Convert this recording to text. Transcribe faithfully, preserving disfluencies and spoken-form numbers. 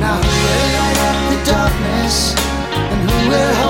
Now who will light up the darkness, and who will